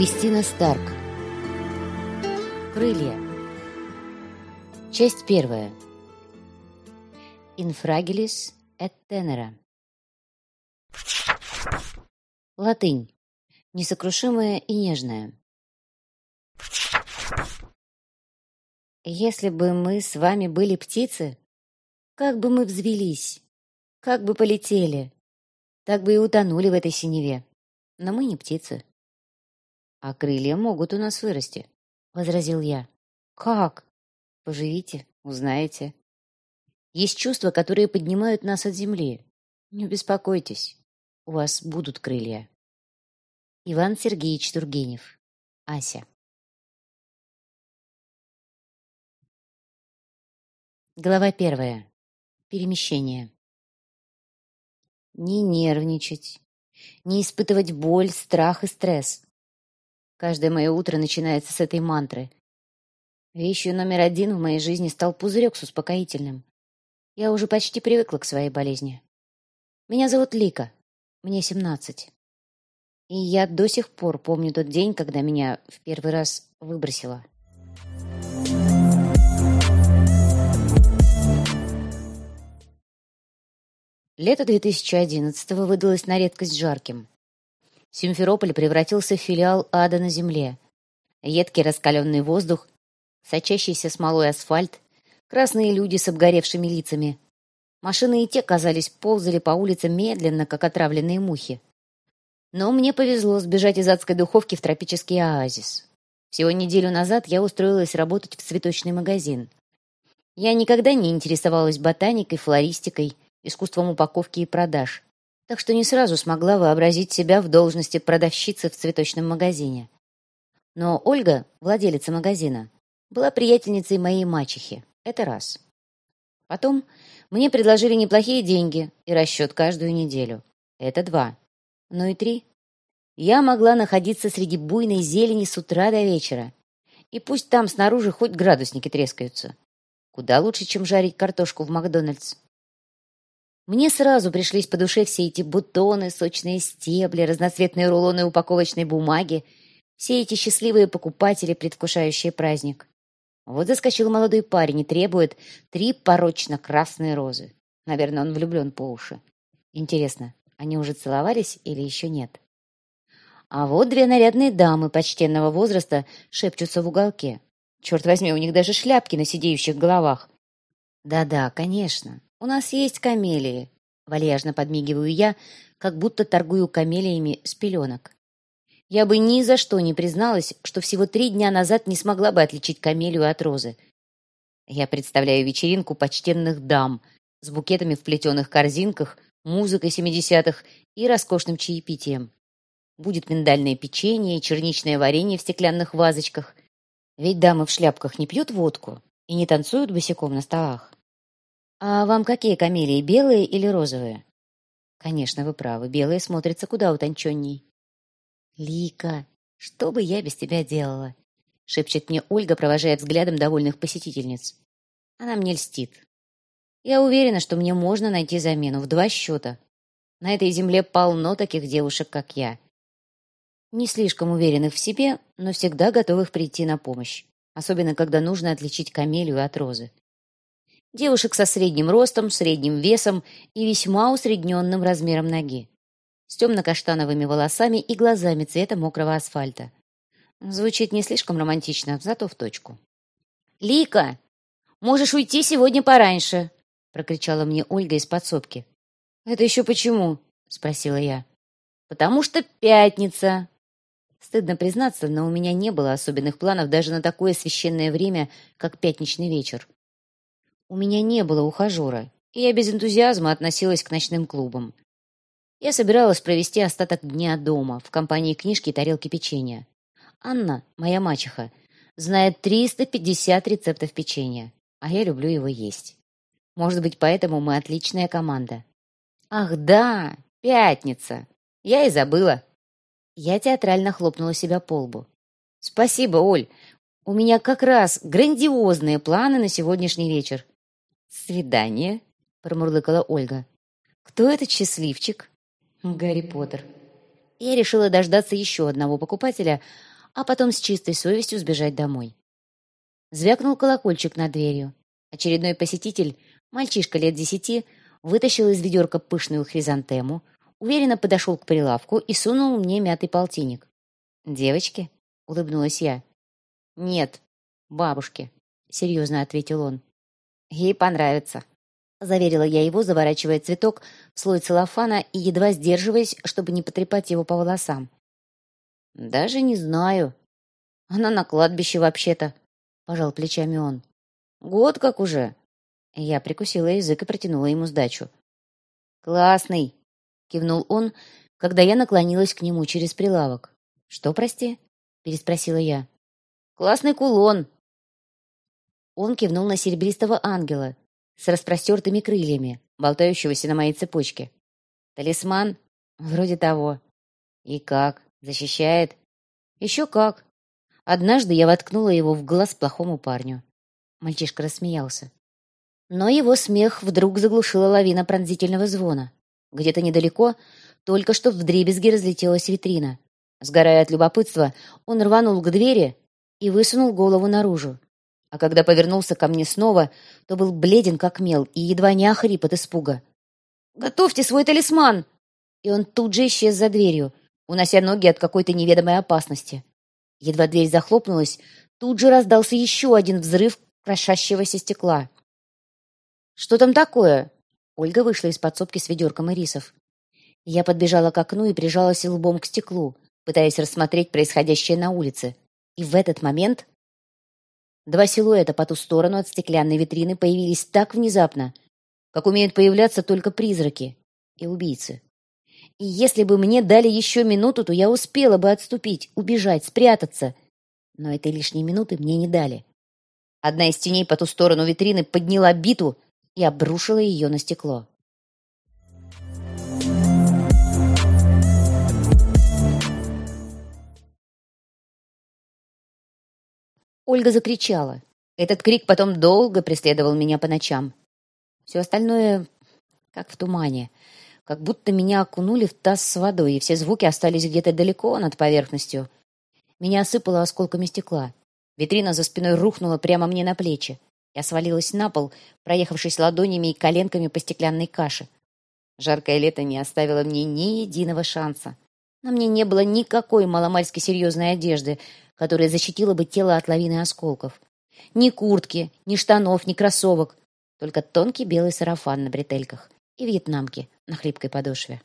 Кристина Старк. Крылья. Часть первая. In fragilis et tenera. Латынь. Несокрушимая и нежная. Если бы мы с вами были птицы, как бы мы взвелись, как бы полетели, так бы и утонули в этой синеве. Но мы не птицы. А крылья могут у нас вырасти, — возразил я. Как? Поживите, узнаете. Есть чувства, которые поднимают нас от земли. Не беспокойтесь, у вас будут крылья. Иван Сергеевич Тургенев. Ася. Глава 1. Перемещение. Не нервничать, не испытывать боль, страх и стресс. Каждое мое утро начинается с этой мантры. Вещью номер 1 в моей жизни стал пузырек с успокоительным. Я уже почти привыкла к своей болезни. Меня зовут Лика, мне 17. И я до сих пор помню тот день, когда меня в первый раз выбросило. Лето 2011-го выдалось на редкость жарким. Симферополь превратился в филиал ада на земле. Едкий раскаленный воздух, сочащийся смолой асфальт, красные люди с обгоревшими лицами. Машины и те, казались, ползали по улицам медленно, как отравленные мухи. Но мне повезло сбежать из адской духовки в тропический оазис. Всего неделю назад я устроилась работать в цветочный магазин. Я никогда не интересовалась ботаникой, флористикой, искусством упаковки и продаж, так что не сразу смогла вообразить себя в должности продавщицы в цветочном магазине. Но Ольга, владелица магазина, была приятельницей моей мачехи. Это раз. Потом мне предложили неплохие деньги и расчет каждую неделю. Это 2. Ну и 3. Я могла находиться среди буйной зелени с утра до вечера. И пусть там снаружи хоть градусники трескаются. Куда лучше, чем жарить картошку в Макдональдс. Мне сразу пришлись по душе все эти бутоны, сочные стебли, разноцветные рулоны упаковочной бумаги, все эти счастливые покупатели, предвкушающие праздник. Вот заскочил молодой парень и требует 3 порочно-красные розы. Наверное, он влюблен по уши. Интересно, они уже целовались или еще нет? А вот 2 нарядные дамы почтенного возраста шепчутся в уголке. Черт возьми, у них даже шляпки на сидеющих головах. Да-да, конечно. «У нас есть камелии», — вальяжно подмигиваю я, как будто торгую камелиями с пеленок. Я бы ни за что не призналась, что всего 3 дня назад не смогла бы отличить камелию от розы. Я представляю вечеринку почтенных дам с букетами в плетеных корзинках, музыкой 70-х и роскошным чаепитием. Будет миндальное печенье и черничное варенье в стеклянных вазочках. Ведь дамы в шляпках не пьют водку и не танцуют босиком на столах. «А вам какие камелии, белые или розовые?» «Конечно, вы правы, белые смотрятся куда утонченней». «Лика, что бы я без тебя делала?» — шепчет мне Ольга, провожая взглядом довольных посетительниц. Она мне льстит. Я уверена, что мне можно найти замену в 2 счета. На этой земле полно таких девушек, как я. Не слишком уверенных в себе, но всегда готовых прийти на помощь, особенно когда нужно отличить камелию от розы. Девушек со средним ростом, средним весом и весьма усредненным размером ноги, с темно-каштановыми волосами и глазами цвета мокрого асфальта. Звучит не слишком романтично, зато в точку. «Лика, можешь уйти сегодня пораньше!» — прокричала мне Ольга из подсобки. «Это еще почему?» — спросила я. «Потому что пятница!» Стыдно признаться, но у меня не было особенных планов даже на такое священное время, как пятничный вечер. У меня не было ухажера, и я без энтузиазма относилась к ночным клубам. Я собиралась провести остаток дня дома, в компании книжки и тарелки печенья. Анна, моя мачеха, знает 350 рецептов печенья, а я люблю его есть. Может быть, поэтому мы отличная команда. Ах да, пятница! Я и забыла. Я театрально хлопнула себя по лбу. Спасибо, Оль. У меня как раз грандиозные планы на сегодняшний вечер. «Свидание?» — промурлыкала Ольга. «Кто этот счастливчик?» «Гарри Поттер». Я решила дождаться еще одного покупателя, а потом с чистой совестью сбежать домой. Звякнул колокольчик над дверью. Очередной посетитель, мальчишка лет 10, вытащил из ведерка пышную хризантему, уверенно подошел к прилавку и сунул мне мятый полтинник. «Девочки?» — улыбнулась я. «Нет, бабушке», — серьезно ответил он. «Ей понравится», — заверила я его, заворачивая цветок в слой целлофана и едва сдерживаясь, чтобы не потрепать его по волосам. «Даже не знаю. Она на кладбище вообще-то», — пожал плечами он. «Год как уже». Я прикусила язык и протянула ему сдачу. «Классный», — кивнул он, когда я наклонилась к нему через прилавок. «Что, прости?» — переспросила я. «Классный кулон». Он кивнул на серебристого ангела с распростертыми крыльями, болтающегося на моей цепочке. «Талисман? Вроде того». «И как? Защищает?» «Еще как. Однажды я воткнула его в глаз плохому парню». Мальчишка рассмеялся. Но его смех вдруг заглушила лавина пронзительного звона. Где-то недалеко только что вдребезги разлетелась витрина. Сгорая от любопытства, он рванул к двери и высунул голову наружу. А когда повернулся ко мне снова, то был бледен как мел и едва не охрип от испуга. «Готовьте свой талисман!» И он тут же исчез за дверью, унося ноги от какой-то неведомой опасности. Едва дверь захлопнулась, тут же раздался еще один взрыв крошащегося стекла. «Что там такое?» Ольга вышла из подсобки с ведерком ирисов. Я подбежала к окну и прижалась лбом к стеклу, пытаясь рассмотреть происходящее на улице. И в этот момент два силуэта по ту сторону от стеклянной витрины появились так внезапно, как умеют появляться только призраки и убийцы. И если бы мне дали еще минуту, то я успела бы отступить, убежать, спрятаться. Но этой лишней минуты мне не дали. Одна из теней по ту сторону витрины подняла биту и обрушила ее на стекло. Ольга закричала. Этот крик потом долго преследовал меня по ночам. Все остальное как в тумане. Как будто меня окунули в таз с водой, и все звуки остались где-то далеко над поверхностью. Меня осыпало осколками стекла. Витрина за спиной рухнула прямо мне на плечи. Я свалилась на пол, проехавшись ладонями и коленками по стеклянной каше. Жаркое лето не оставило мне ни единого шанса. На мне не было никакой маломальски серьезной одежды, которая защитила бы тело от лавины осколков. Ни куртки, ни штанов, ни кроссовок. Только тонкий белый сарафан на бретельках и вьетнамки на хлипкой подошве.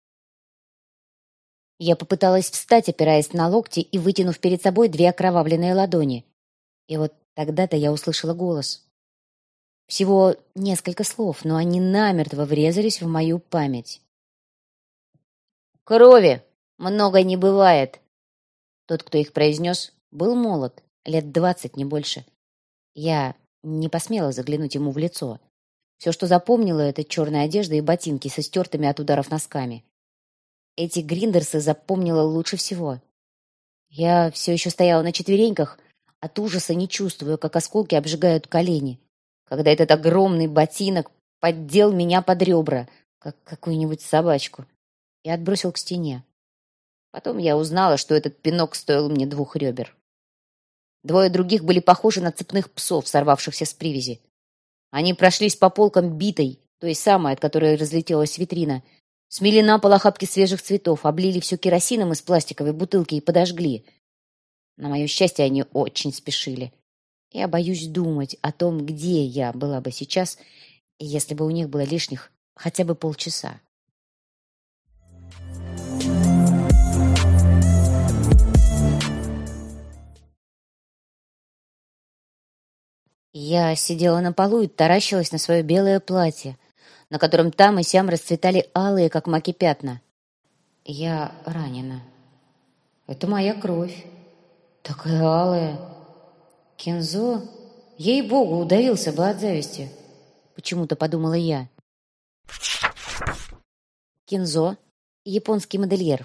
Я попыталась встать, опираясь на локти и вытянув перед собой две окровавленные ладони. И вот тогда-то я услышала голос. Всего несколько слов, но они намертво врезались в мою память. «Крови много не бывает!» Тот, кто их произнес, был молод, лет 20, не больше. Я не посмела заглянуть ему в лицо. Все, что запомнила, это черная одежда и ботинки со стертыми от ударов носками. Эти гриндерсы запомнила лучше всего. Я все еще стояла на четвереньках, от ужаса не чувствуя, как осколки обжигают колени, когда этот огромный ботинок поддел меня под ребра, как какую-нибудь собачку, и отбросил к стене. Потом я узнала, что этот пинок стоил мне 2 ребер. Двое других были похожи на цепных псов, сорвавшихся с привязи. Они прошлись по полкам битой, той самой, от которой разлетелась витрина, смели на пол охапки свежих цветов, облили все керосином из пластиковой бутылки и подожгли. На мое счастье, они очень спешили. Я боюсь думать о том, где я была бы сейчас, если бы у них было лишних хотя бы полчаса. Я сидела на полу и таращилась на свое белое платье, на котором там и сям расцветали алые, как маки, пятна. Я ранена. Это моя кровь. Такая алая. Кензо, ей-богу, удавился бы от зависти. Почему-то подумала я. Кензо, японский модельер.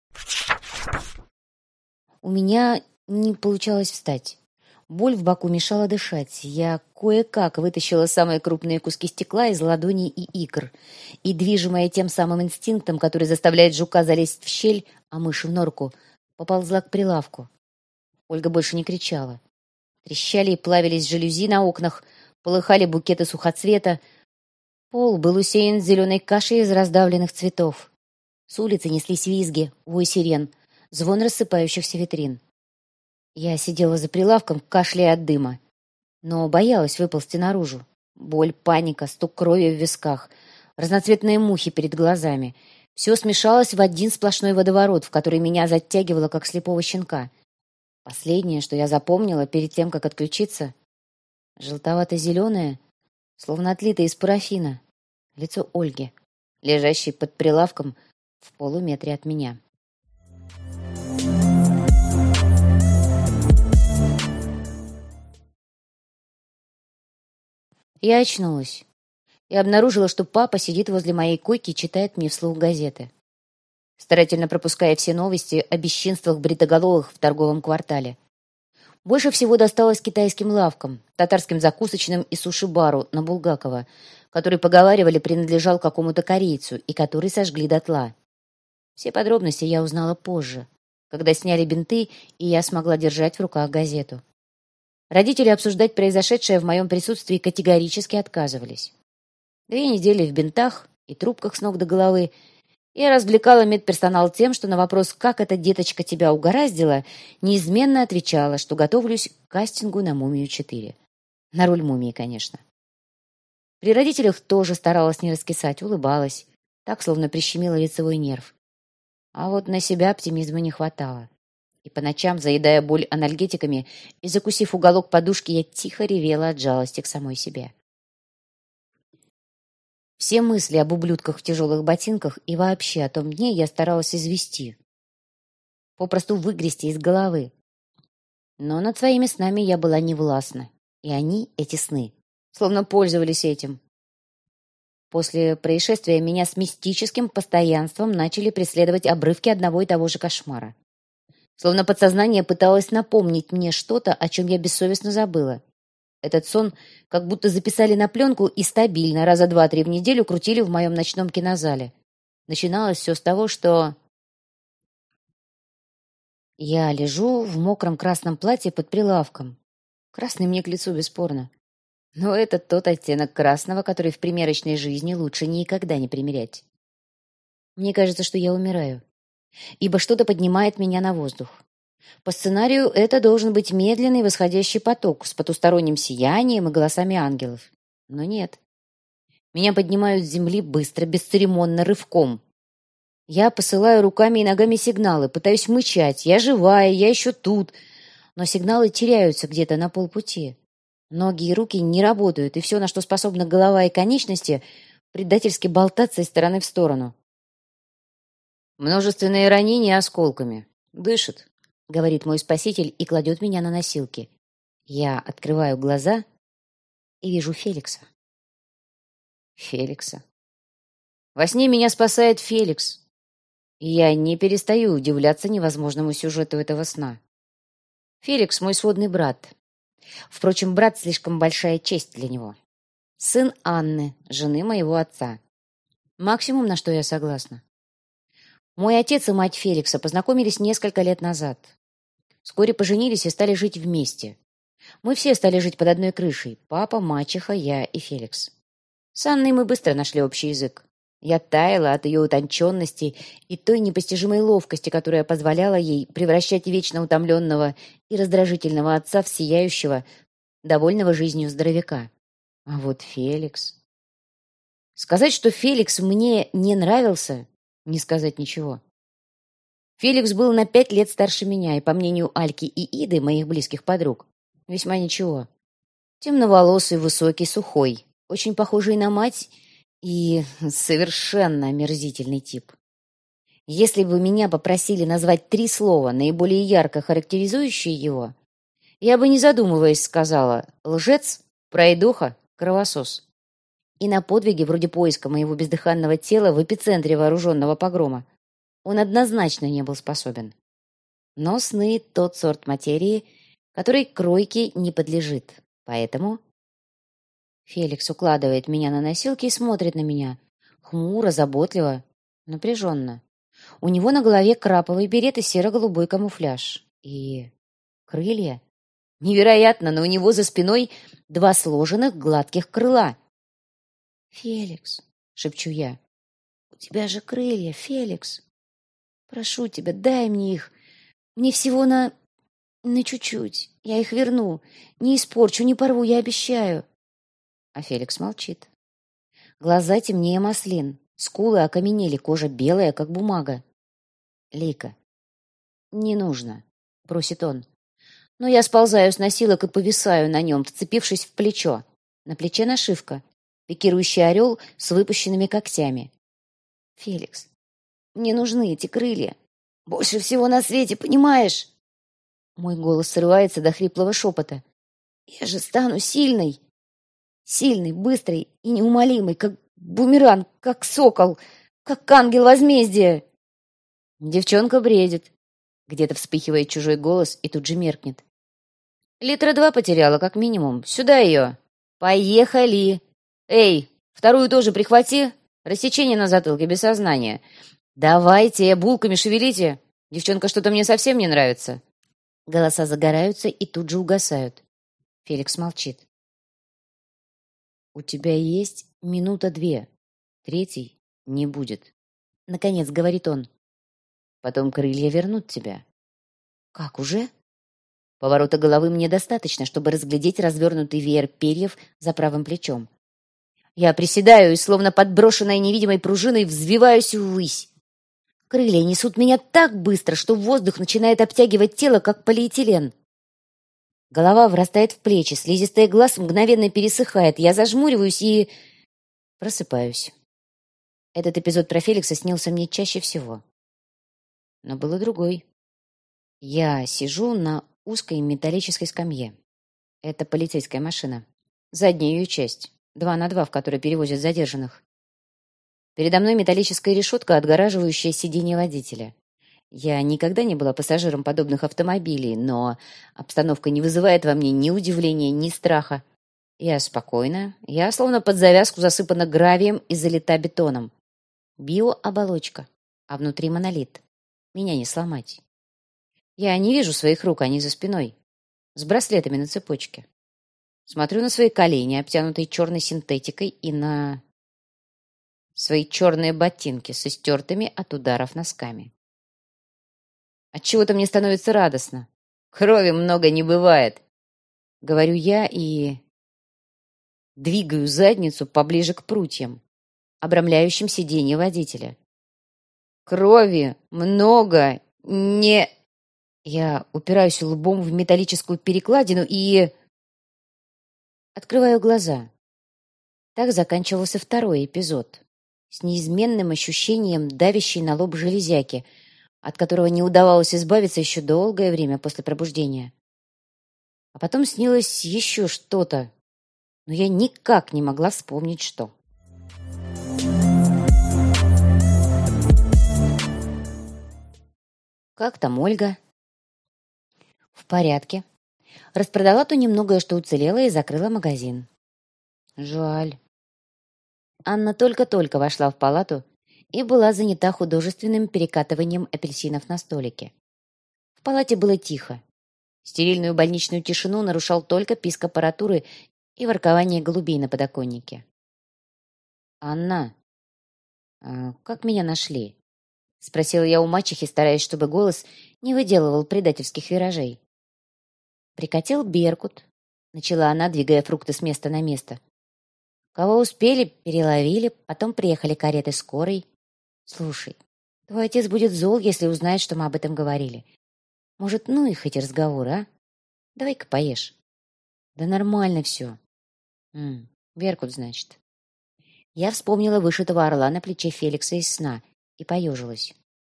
У меня не получалось встать. Боль в боку мешала дышать. Я кое-как вытащила самые крупные куски стекла из ладоней и икр, и, движимая тем самым инстинктом, который заставляет жука залезть в щель, а мышь в норку, поползла к прилавку. Ольга больше не кричала. Трещали и плавились жалюзи на окнах, полыхали букеты сухоцвета. Пол был усеян зеленой кашей из раздавленных цветов. С улицы неслись визги, вой сирен, звон рассыпающихся витрин. Я сидела за прилавком, кашляя от дыма, но боялась выползти наружу. Боль, паника, стук крови в висках, разноцветные мухи перед глазами. Все смешалось в один сплошной водоворот, в который меня затягивало, как слепого щенка. Последнее, что я запомнила перед тем, как отключиться, желтовато-зеленое, словно отлитое из парафина, лицо Ольги, лежащей под прилавком в полуметре от меня. Я очнулась и обнаружила, что папа сидит возле моей койки и читает мне вслух газеты, старательно пропуская все новости о бесчинствах бритоголовых в торговом квартале. Больше всего досталось китайским лавкам, татарским закусочным и суши-бару на Булгакова, который, поговаривали, принадлежал какому-то корейцу и который сожгли дотла. Все подробности я узнала позже, когда сняли бинты, и я смогла держать в руках газету. Родители обсуждать произошедшее в моем присутствии категорически отказывались. 2 недели в бинтах и трубках с ног до головы я развлекала медперсонал тем, что на вопрос «как эта деточка тебя угораздила?» неизменно отвечала, что готовлюсь к кастингу на «Мумию-4». На роль мумии, конечно. При родителях тоже старалась не раскисать, улыбалась, так, словно прищемила лицевой нерв. А вот на себя оптимизма не хватало. И по ночам, заедая боль анальгетиками и закусив уголок подушки, я тихо ревела от жалости к самой себе. Все мысли об ублюдках в тяжелых ботинках и вообще о том дне я старалась извести. Попросту выгрести из головы. Но над своими снами я была невластна. И они, эти сны, словно пользовались этим. После происшествия меня с мистическим постоянством начали преследовать обрывки одного и того же кошмара. Словно подсознание пыталось напомнить мне что-то, о чем я бессовестно забыла. Этот сон как будто записали на пленку и стабильно раза 2-3 в неделю крутили в моем ночном кинозале. Начиналось все с того, что... Я лежу в мокром красном платье под прилавком. Красный мне к лицу, бесспорно. Но это тот оттенок красного, который в примерочной жизни лучше никогда не примерять. Мне кажется, что я умираю, ибо что-то поднимает меня на воздух. По сценарию это должен быть медленный восходящий поток с потусторонним сиянием и голосами ангелов. Но нет. Меня поднимают с земли быстро, бесцеремонно, рывком. Я посылаю руками и ногами сигналы, пытаюсь мычать. Я живая, я еще тут. Но сигналы теряются где-то на полпути. Ноги и руки не работают, и все, на что способна голова и конечности, предательски болтаться из стороны в сторону. Множественные ранения осколками. Дышит, говорит мой спаситель и кладет меня на носилки. Я открываю глаза и вижу Феликса. Феликса. Во сне меня спасает Феликс. И я не перестаю удивляться невозможному сюжету этого сна. Феликс — мой сводный брат. Впрочем, брат — слишком большая честь для него. Сын Анны, жены моего отца. Максимум, на что я согласна. Мой отец и мать Феликса познакомились несколько лет назад. Вскоре поженились и стали жить вместе. Мы все стали жить под одной крышей. Папа, мачеха, я и Феликс. С Анной мы быстро нашли общий язык. Я таяла от ее утонченности и той непостижимой ловкости, которая позволяла ей превращать вечно утомленного и раздражительного отца в сияющего, довольного жизнью здоровяка. А вот Феликс... Сказать, что Феликс мне не нравился, не сказать ничего. Феликс был на 5 лет старше меня, и, по мнению Альки и Иды, моих близких подруг, весьма ничего. Темноволосый, высокий, сухой, очень похожий на мать и совершенно омерзительный тип. Если бы меня попросили назвать 3 слова, наиболее ярко характеризующие его, я бы, не задумываясь, сказала: лжец, пройдоха, кровосос. И на подвиги вроде поиска моего бездыханного тела в эпицентре вооруженного погрома он однозначно не был способен. Но сны — тот сорт материи, который кройке не подлежит. Поэтому Феликс укладывает меня на носилки и смотрит на меня. Хмуро, заботливо, напряженно. У него на голове краповый берет и серо-голубой камуфляж. И крылья. Невероятно, но у него за спиной два сложенных гладких крыла. «Феликс», — шепчу я, — «у тебя же крылья, Феликс. Прошу тебя, дай мне их. Мне всего на чуть-чуть. Я их верну. Не испорчу, не порву, я обещаю». А Феликс молчит. Глаза темнее маслин, скулы окаменели, кожа белая, как бумага. «Лика, не нужно», — просит он. Но я сползаю с носилок и повисаю на нем, вцепившись в плечо. На плече нашивка. Пикирующий орел с выпущенными когтями. «Феликс, мне нужны эти крылья. Больше всего на свете, понимаешь?» Мой голос срывается до хриплого шепота. «Я же стану сильной. Сильной, быстрой и неумолимой, как бумеранг, как сокол, как ангел возмездия». Девчонка бредит. Где-то вспыхивает чужой голос и тут же меркнет. «Литра 2 потеряла, как минимум. Сюда ее. Поехали. Эй, вторую тоже прихвати. Рассечение на затылке, без сознания. Давайте, булками шевелите. Девчонка что-то мне совсем не нравится». Голоса загораются и тут же угасают. Феликс молчит. «У тебя есть минута 2. Третий не будет», — наконец говорит он. «Потом крылья вернут тебя». «Как, уже?» Поворота головы мне достаточно, чтобы разглядеть развернутый веер перьев за правым плечом. Я приседаю и, словно подброшенная невидимой пружиной, взвиваюсь ввысь. Крылья несут меня так быстро, что воздух начинает обтягивать тело, как полиэтилен. Голова врастает в плечи, слизистый глаз мгновенно пересыхает. Я зажмуриваюсь и просыпаюсь. Этот эпизод про Феликса снился мне чаще всего. Но был и другой. Я сижу на узкой металлической скамье. Это полицейская машина. Задняя ее часть. 2 на 2, в которой перевозят задержанных. Передо мной металлическая решетка, отгораживающая сиденье водителя. Я никогда не была пассажиром подобных автомобилей, но обстановка не вызывает во мне ни удивления, ни страха. Я спокойна. Я словно под завязку засыпана гравием и залита бетоном. Биооболочка, а внутри монолит. Меня не сломать. Я не вижу своих рук, они за спиной, с браслетами на цепочке. Смотрю на свои колени, обтянутые черной синтетикой, и на свои черные ботинки с истертыми от ударов носками. Отчего-то мне становится радостно. Крови много не бывает. Говорю я и двигаю задницу поближе к прутьям, обрамляющим сиденье водителя. Крови много не... Я упираюсь лбом в металлическую перекладину и... открываю глаза. Так заканчивался второй эпизод. С неизменным ощущением давящей на лоб железяки, от которого не удавалось избавиться еще долгое время после пробуждения. А потом снилось еще что-то, но я никак не могла вспомнить, что. «Как там Ольга?» «В порядке. Распродала то немногое, что уцелело, и закрыла магазин». «Жаль». Анна только-только вошла в палату и была занята художественным перекатыванием апельсинов на столике. В палате было тихо. Стерильную больничную тишину нарушал только писк аппаратуры и воркование голубей на подоконнике. «Анна, как меня нашли?» — спросила я у мачехи, стараясь, чтобы голос не выделывал предательских виражей. «Прикатил Беркут», — начала она, двигая фрукты с места на место. «Кого успели, переловили, потом приехали кареты скорой. Слушай, твой отец будет зол, если узнает, что мы об этом говорили. Может, ну их эти разговоры, а? Давай-ка поешь». «Да нормально все». Беркут, значит». Я вспомнила вышитого орла на плече Феликса из сна и поежилась.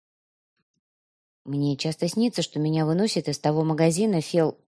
Мне часто снится, что меня выносит из того магазина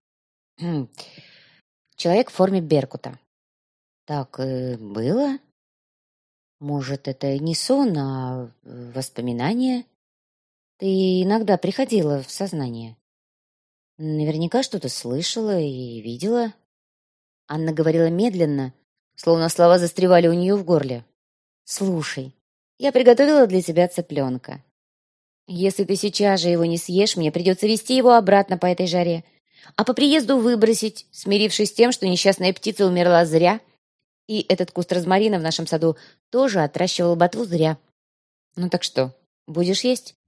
человек в форме Беркута. Так было? Может, это не сон, а воспоминание? Ты иногда приходила в сознание. Наверняка что-то слышала и видела. Анна говорила медленно, словно слова застревали у нее в горле. «Слушай, я приготовила для тебя цыпленка. Если ты сейчас же его не съешь, мне придется везти его обратно по этой жаре. а по приезду выбросить, смирившись с тем, что несчастная птица умерла зря, и этот куст розмарина в нашем саду тоже отращивал ботву зря. Ну так что, будешь есть?